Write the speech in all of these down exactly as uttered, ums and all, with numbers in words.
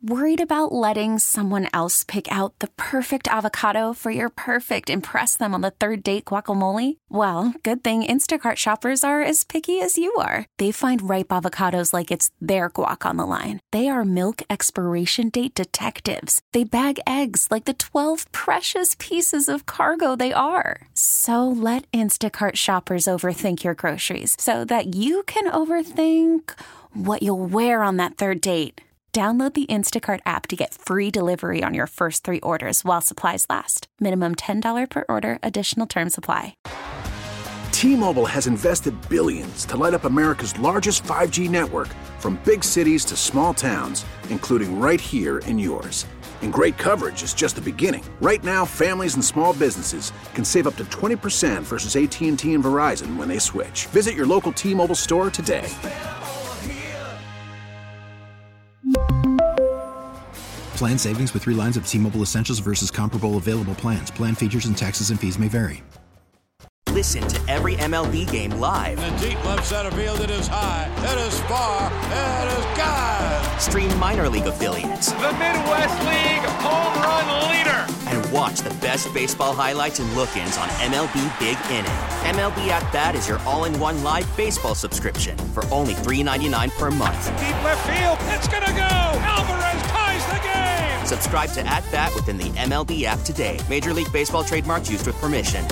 Worried about letting someone else pick out the perfect avocado for your perfect impress them on the third date guacamole? Well, good thing Instacart shoppers are as picky as you are. They find ripe avocados like it's their guac on the line. They are milk expiration date detectives. They bag eggs like the twelve precious pieces of cargo they are. So let Instacart shoppers overthink your groceries so that you can overthink what you'll wear on that third date. Download the Instacart app to get free delivery on your first three orders while supplies last. Minimum ten dollars per order. Additional terms apply. T-Mobile has invested billions to light up America's largest five G network, from big cities to small towns, including right here in yours. And great coverage is just the beginning. Right now, families and small businesses can save up to twenty percent versus A T and T and Verizon when they switch. Visit your local T-Mobile store today. Plan savings with three lines of T-Mobile Essentials versus comparable available plans. Plan features and taxes and fees may vary. Listen to every M L B game live. In the deep left center field, it is high, it is far, it is gone. Stream minor league affiliates. The Midwest League home run leader. And watch the best baseball highlights and look-ins on M L B Big Inning. M L B At Bat is your all-in-one live baseball subscription for only three dollars and ninety-nine cents per month. Deep left field, it's gonna go. Alvarez ties the game. Subscribe to At Bat within the M L B app today. Major League Baseball trademarks used with permission.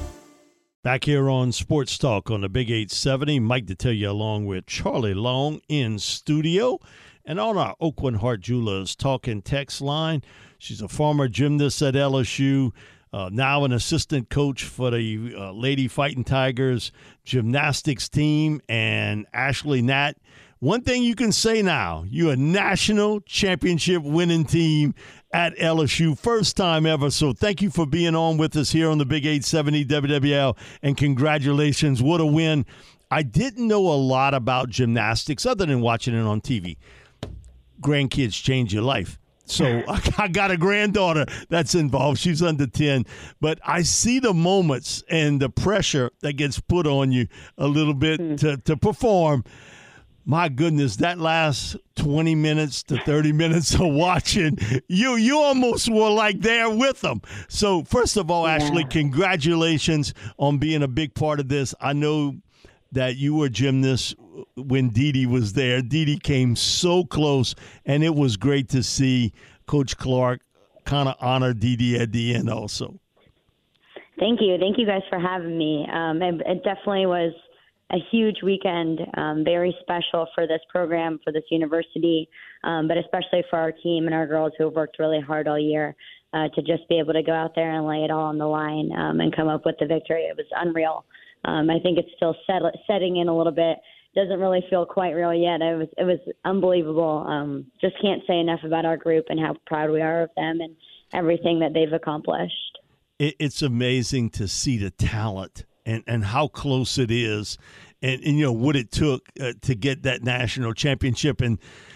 Back here on Sports Talk on the Big eight seventy, Mike Detillier along with Charlie Long in studio. And on our Oakland Heart Jewelers talking text line, she's a former gymnast at L S U, uh, now an assistant coach for the uh, Lady Fighting Tigers gymnastics team, and Ashley Natt. One thing you can say now, you're a national championship winning team at L S U. First time ever. So thank you for being on with us here on the Big eight seventy W W L, and congratulations. What a win. I didn't know a lot about gymnastics other than watching it on T V. Grandkids change your life. So I got a granddaughter that's involved. She's under ten. But I see the moments and the pressure that gets put on you a little bit mm. to, to perform. My goodness, that last twenty minutes to thirty minutes of watching, you you almost were like there with them. So first of all, yeah. Ashley, congratulations on being a big part of this. I know that you were a gymnast when Dee Dee was there. Dee Dee came so close, and it was great to see Coach Clark kind of honor Dee Dee at the end also. Thank you. Thank you guys for having me. Um, it, it definitely was a huge weekend, um, very special for this program, for this university, um, but especially for our team and our girls who have worked really hard all year uh, to just be able to go out there and lay it all on the line um, and come up with the victory. It was unreal. Um, I think it's still set, setting in a little bit. Doesn't really feel quite real yet. It was it was unbelievable. Um, just can't say enough about our group and how proud we are of them and everything that they've accomplished. It, it's amazing to see the talent and, and how close it is, and, and you know what it took uh, to get that national championship. And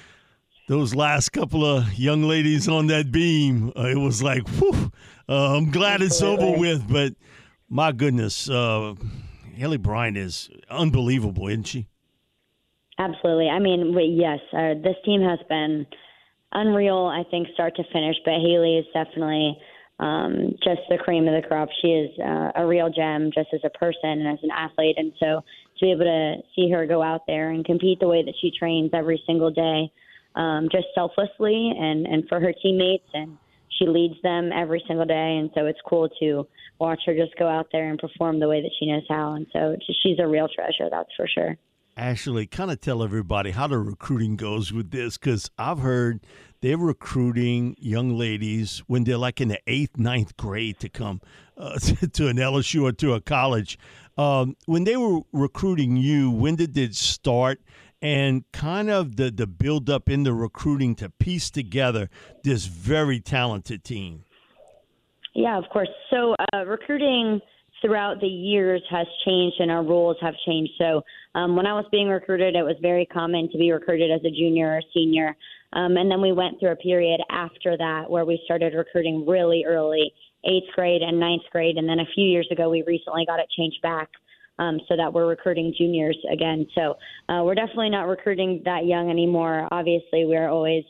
those last couple of young ladies on that beam, uh, it was like, whew, uh, I'm glad Absolutely. It's over with. But my goodness, uh, Haley Bryant is unbelievable, isn't she? Absolutely. I mean, yes, uh, this team has been unreal, I think, start to finish. But Haley is definitely um, just the cream of the crop. She is uh, a real gem just as a person and as an athlete. And so to be able to see her go out there and compete the way that she trains every single day, um, just selflessly and, and for her teammates, and she leads them every single day. And so it's cool to watch her just go out there and perform the way that she knows how. And so she's a real treasure, that's for sure. Ashley, kind of tell everybody how the recruiting goes with this, because I've heard they're recruiting young ladies when they're like in the eighth, ninth grade to come uh, to an L S U or to a college. Um, when they were recruiting you, when did it start? And kind of the, the build-up in the recruiting to piece together this very talented team. Yeah, of course. So uh, recruiting throughout the years has changed and our rules have changed. So um, when I was being recruited, it was very common to be recruited as a junior or senior. Um, and then we went through a period after that where we started recruiting really early, eighth grade and ninth grade. And then a few years ago, we recently got it changed back um, so that we're recruiting juniors again. So uh, we're definitely not recruiting that young anymore. Obviously, we're always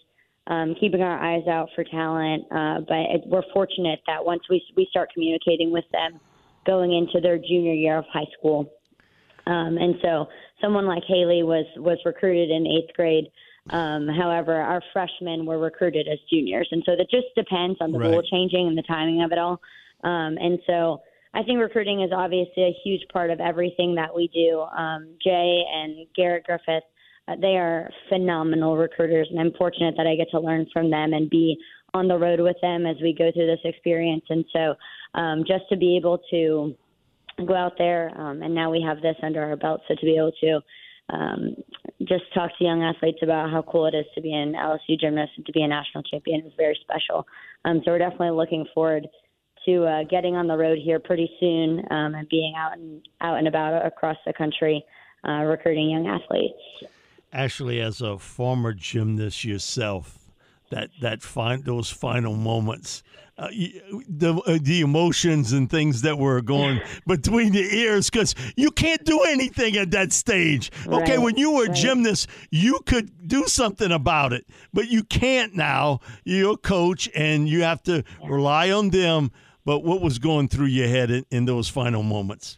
um, keeping our eyes out for talent. Uh, but it, we're fortunate that once we we start communicating with them going into their junior year of high school. Um, and so someone like Haley was, was recruited in eighth grade. Um, however, our freshmen were recruited as juniors. And so that just depends on the Right. rule changing and the timing of it all. Um, and so I think recruiting is obviously a huge part of everything that we do. Um, Jay and Garrett Griffith, uh, they are phenomenal recruiters, and I'm fortunate that I get to learn from them and be on the road with them as we go through this experience. And so um, just to be able to go out there, um, and now we have this under our belt, so to be able to um, just talk to young athletes about how cool it is to be an L S U gymnast and to be a national champion is very special. Um, so we're definitely looking forward to uh, getting on the road here pretty soon um, and being out and out and about across the country uh, recruiting young athletes. Ashley, as a former gymnast yourself, that that fin- those final moments, uh, the uh, the emotions and things that were going between the ears, because you can't do anything at that stage. Okay, Right, when you were a right. gymnast, you could do something about it, but you can't now. You're a coach, and you have to rely on them. But what was going through your head in, in those final moments?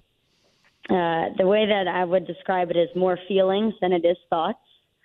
Uh, the way that I would describe it is more feelings than it is thoughts.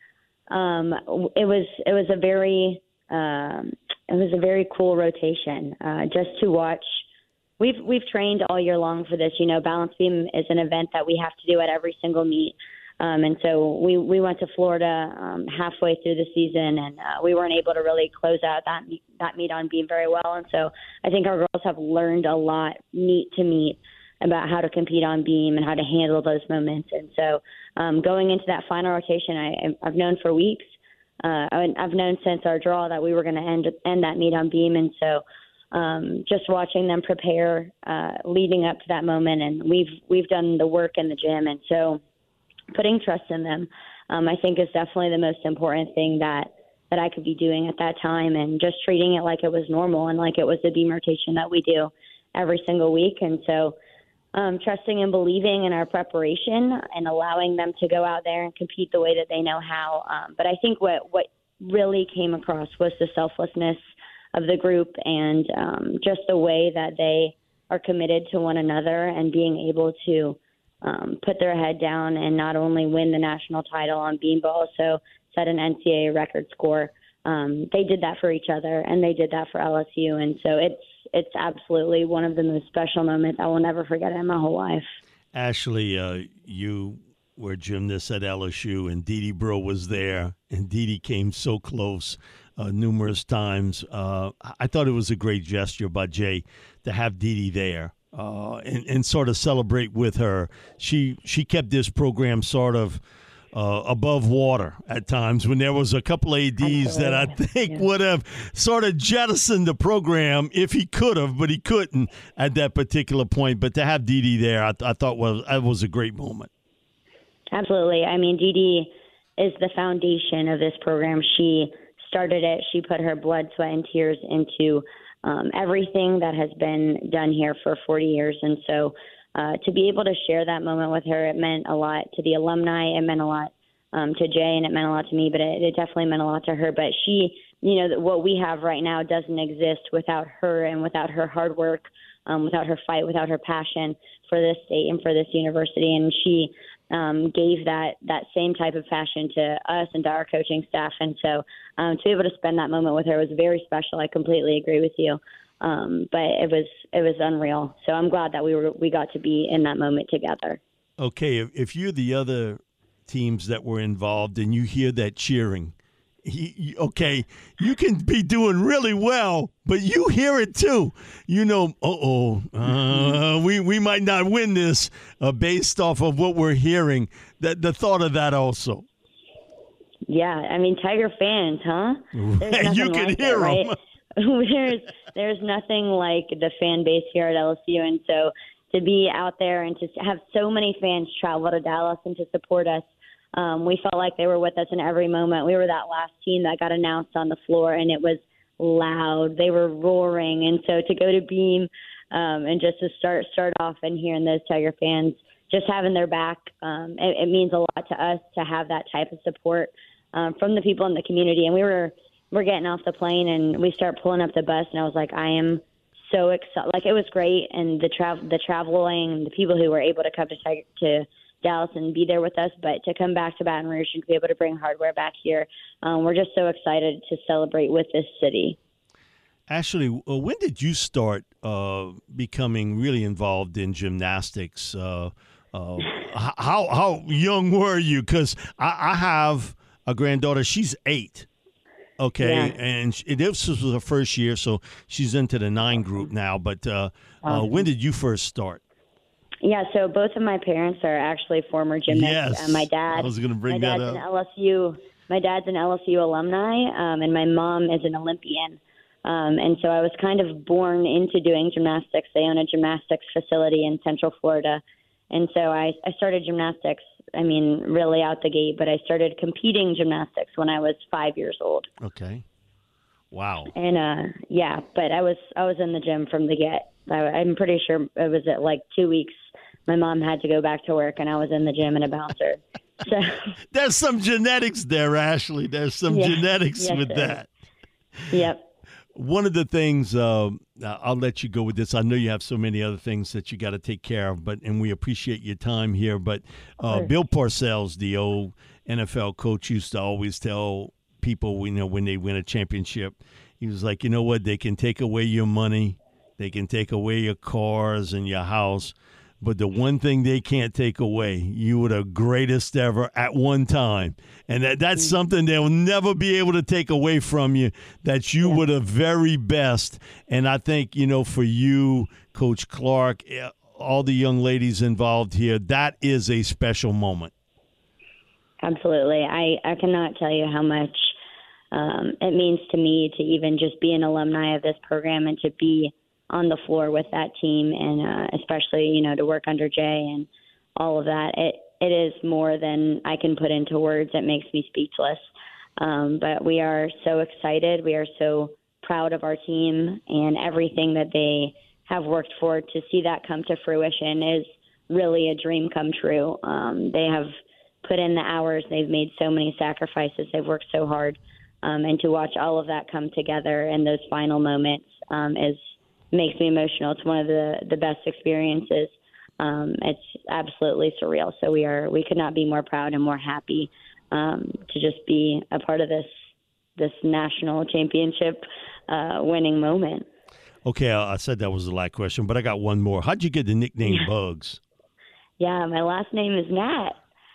Um, it was it was a very um, it was a very cool rotation uh, just to watch. We've we've trained all year long for this. You know, balance beam is an event that we have to do at every single meet. Um, and so we, we went to Florida um, halfway through the season, and uh, we weren't able to really close out that meet, that meet on beam very well. And so I think our girls have learned a lot meet to meet about how to compete on beam and how to handle those moments. And so um, going into that final rotation, I, I've known for weeks, uh, I've known since our draw that we were going to end end that meet on beam. And so um, just watching them prepare uh, leading up to that moment, and we've we've done the work in the gym, and so putting trust in them, um, I think is definitely the most important thing that, that I could be doing at that time, and just treating it like it was normal and like it was the beam rotation that we do every single week. And so um, trusting and believing in our preparation and allowing them to go out there and compete the way that they know how. Um, but I think what, what really came across was the selflessness of the group, and um, just the way that they are committed to one another and being able to Um, put their head down and not only win the national title on beam, but also set an N C A A record score. Um, they did that for each other, and they did that for L S U. And so it's it's absolutely one of the most special moments I will never forget in my whole life. Ashley, uh, you were a gymnast at L S U, and Dee Dee Bro was there, and Dee Dee came so close uh, numerous times. Uh, I thought it was a great gesture by Jay to have Dee Dee there. Uh, and, and sort of celebrate with her. She she kept this program sort of uh, above water at times when there was a couple A Ds that I think yeah. would have sort of jettisoned the program if he could have, but he couldn't at that particular point. But to have Dee Dee there, I, I thought was that was a great moment. Absolutely. I mean, Dee Dee is the foundation of this program. She started it. She put her blood, sweat, and tears into Um, everything that has been done here for forty years. And so uh, to be able to share that moment with her, it meant a lot to the alumni. It meant a lot um, to Jay, and it meant a lot to me, but it, it definitely meant a lot to her. But she, you know, what we have right now doesn't exist without her and without her hard work, um, without her fight, without her passion for this state and for this university. And she um, gave that, that same type of passion to us and to our coaching staff. And so um, to be able to spend that moment with her was very special. I completely agree with you. Um, but it was it was unreal. So I'm glad that we were we got to be in that moment together. Okay, if, if you're the other teams that were involved and you hear that cheering, he, he- okay, you can be doing really well, but you hear it too. You know, uh-oh, uh, we, we might not win this uh, based off of what we're hearing. That the thought of that also. Yeah, I mean, Tiger fans, huh? There's You nothing can like hear it, right? them. there's there's nothing like the fan base here at L S U, and so to be out there and to have so many fans travel to Dallas and to support us, um, we felt like they were with us in every moment. We were that last team that got announced on the floor, and it was loud. They were roaring, and so to go to Beam um, and just to start start off and hearing those Tiger fans just having their back, um, it, it means a lot to us to have that type of support um, from the people in the community. And we were we're getting off the plane and we start pulling up the bus, and I was like, I am so excited. Like, it was great, and the travel, the traveling, the people who were able to come to to Dallas and be there with us, but to come back to Baton Rouge and be able to bring hardware back here, um, we're just so excited to celebrate with this city. Ashley, uh, when did you start uh, becoming really involved in gymnastics? Uh, uh, how how young were you? Because I, I have a granddaughter. She's eight. Okay, yeah. and she, this was her first year, so she's into the nine group now. But uh, awesome. uh, when did you first start? Yeah, so both of my parents are actually former gymnasts. Yes, uh, my dad. I was going to bring my that dad's up. An L S U. My dad's an L S U alumni, um, and my mom is an Olympian. Um, and so I was kind of born into doing gymnastics. They own a gymnastics facility in Central Florida. And so I, I started gymnastics, I mean, really out the gate, but I started competing gymnastics when I was five years old. Okay. Wow. And, uh, yeah, but I was I was in the gym from the get. I, I'm pretty sure it was at like two weeks. My mom had to go back to work, and I was in the gym and a bouncer. So there's some genetics there, Ashley. There's some yeah, genetics yes, with sir. that. Yep. One of the things, uh, I'll let you go with this. I know you have so many other things that you got to take care of, but and we appreciate your time here. But uh, sure. Bill Parcells, the old N F L coach, used to always tell people, you know, when they win a championship, he was like, you know what, they can take away your money, they can take away your cars and your house, but the one thing they can't take away, you were the greatest ever at one time. And that, that's something they'll never be able to take away from you, that you yeah. were the very best. And I think, you know, for you, Coach Clark, all the young ladies involved here, that is a special moment. Absolutely. I, I cannot tell you how much um, it means to me to even just be an alumni of this program and to be on the floor with that team, and uh, especially, you know, to work under Jay and all of that. It it is more than I can put into words. It makes me speechless. Um, but we are so excited. We are so proud of our team and everything that they have worked for. To see that come to fruition is really a dream come true. Um, they have put in the hours. They've made so many sacrifices. They've worked so hard. Um, and to watch all of that come together in those final moments um, is makes me emotional. It's one of the, the best experiences. Um, it's absolutely surreal. So we are we could not be more proud and more happy um, to just be a part of this this national championship uh, winning moment. Okay, I said that was the last question, but I got one more. How'd you get the nickname yeah. Bugs? Yeah, my last name is Nat.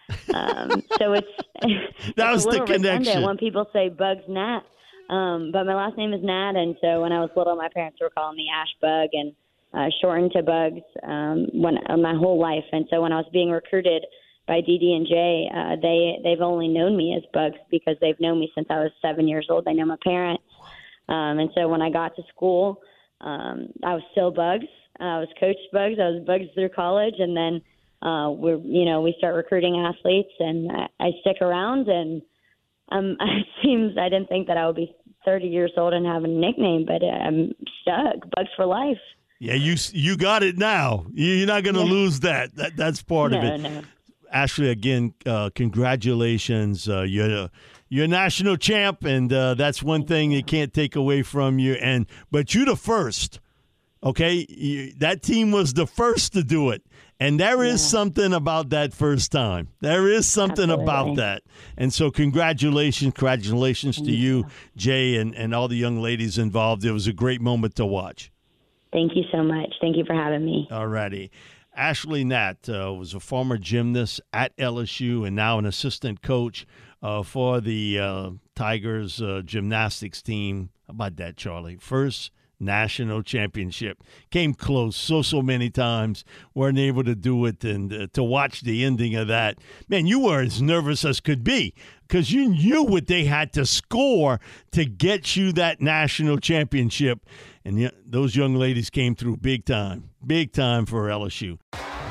Um, so it's, that it's was a the connection. When people say Bugs Nat. Um, but my last name is Nat, and so when I was little, my parents were calling me Ash Bug, and uh, shortened to Bugs um, when uh, my whole life. And so when I was being recruited by D D and Jay, uh, they they've only known me as Bugs because they've known me since I was seven years old. They know my parents, um, and so when I got to school, um, I was still Bugs. I was Coach Bugs. I was Bugs through college, and then uh, we're you know we start recruiting athletes, and I, I stick around and. Um, it seems I didn't think that I would be thirty years old and have a nickname, but I'm stuck. Bugs for life. Yeah, you you got it now. You're not going to yeah. lose that. that. That's part no, of it. No. Ashley, again, uh, congratulations. Uh, you're a, you're a national champ, and uh, that's one thing they can't take away from you. And but you're the first. Okay, you, that team was the first to do it. And there is yeah. something about that first time. There is something Absolutely. about that. And so congratulations, congratulations Thank to you, you, Jay, and, and all the young ladies involved. It was a great moment to watch. Thank you so much. Thank you for having me. All righty. Ashley Nat uh, was a former gymnast at L S U and now an assistant coach uh, for the uh, Tigers uh, gymnastics team. How about that, Charlie? First national championship. Came close so, so many times. Weren't able to do it. And uh, to watch the ending of that, man, you were as nervous as could be because you knew what they had to score to get you that national championship. And yeah, those young ladies came through big time. Big time for L S U.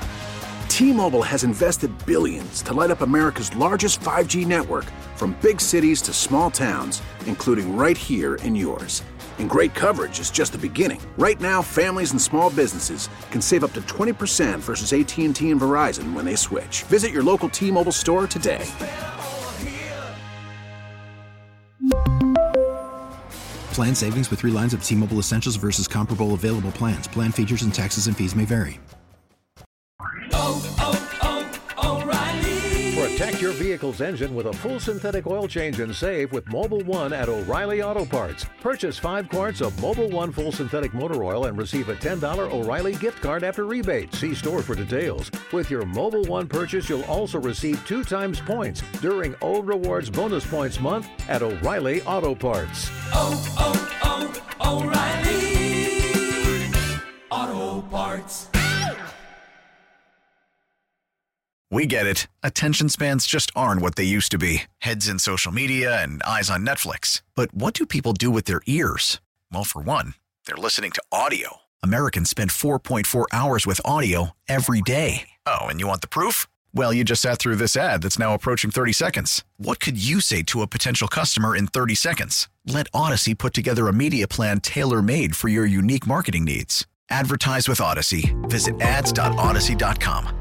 T-Mobile has invested billions to light up America's largest five G network, from big cities to small towns, including right here in yours. And great coverage is just the beginning. Right now, families and small businesses can save up to twenty percent versus A T and T and Verizon when they switch. Visit your local T-Mobile store today. Plan savings with three lines of T-Mobile Essentials versus comparable available plans. Plan features and taxes and fees may vary. Oh, oh, oh, O'Reilly. Protect your vehicle's engine with a full synthetic oil change and save with Mobil one at O'Reilly Auto Parts. Purchase five quarts of Mobil one full synthetic motor oil and receive a ten dollars O'Reilly gift card after rebate. See store for details. With your Mobil one purchase, you'll also receive two times points during O Rewards Bonus Points Month at O'Reilly Auto Parts. Oh, oh, oh, O'Reilly Auto Parts. We get it. Attention spans just aren't what they used to be. Heads in social media and eyes on Netflix. But what do people do with their ears? Well, for one, they're listening to audio. Americans spend four point four hours with audio every day. Oh, and you want the proof? Well, you just sat through this ad that's now approaching thirty seconds. What could you say to a potential customer in thirty seconds? Let Odyssey put together a media plan tailor-made for your unique marketing needs. Advertise with Odyssey. Visit ads dot odyssey dot com.